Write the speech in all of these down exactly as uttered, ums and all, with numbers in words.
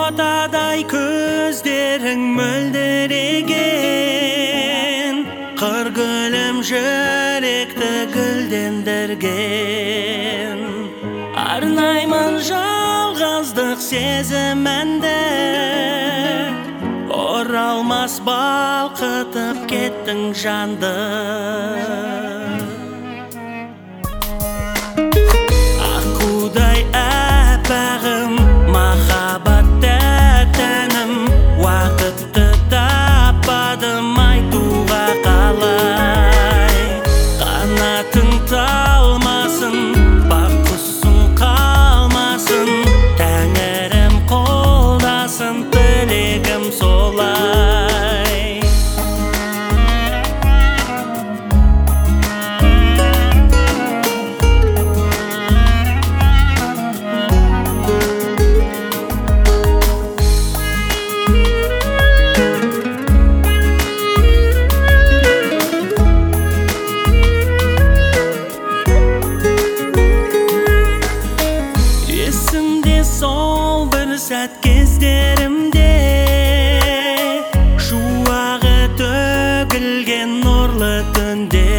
Отадай көздерің мөлдіреген, қыр гүлім жүректі гүлдендірген. Арнаймын жалғыздық сезімімді, оралмас балқытып кеттің жанды. Аққудай аппағым, махаббатты тәнім, уақытты таппадым айтуға қалай. Қанатың талмасын, бақ құсың қалмасын, тәңірім қолдасын, тілегім солай. Сол бір сәт кездерімде, шуағы төгілген нұрлы түнде.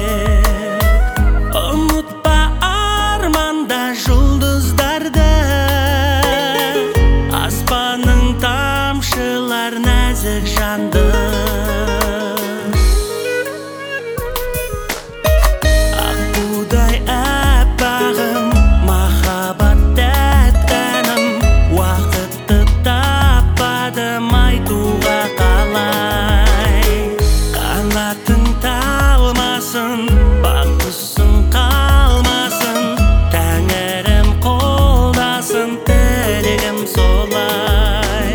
Ұмытпа арманда жұлдыздарды, аспанның тамшылар нәзік жанды. Аққудай аппағым, махаббатты айтуға қалай. Қанатың талмасын, бақ құсың қалмасын, тәңірім қолдасын, тілегім солай.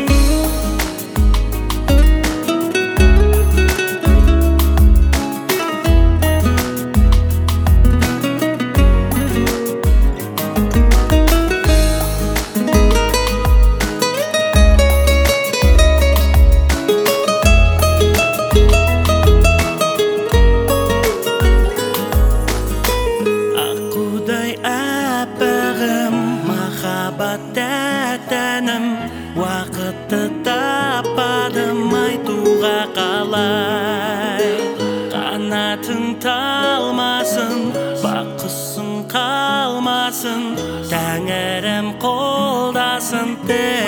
Махаббатты тәнім, уақытты таппадым айтуға қалай. Қанатың талмасын, бақ құсың қалмасын, тәңірім қолдасын,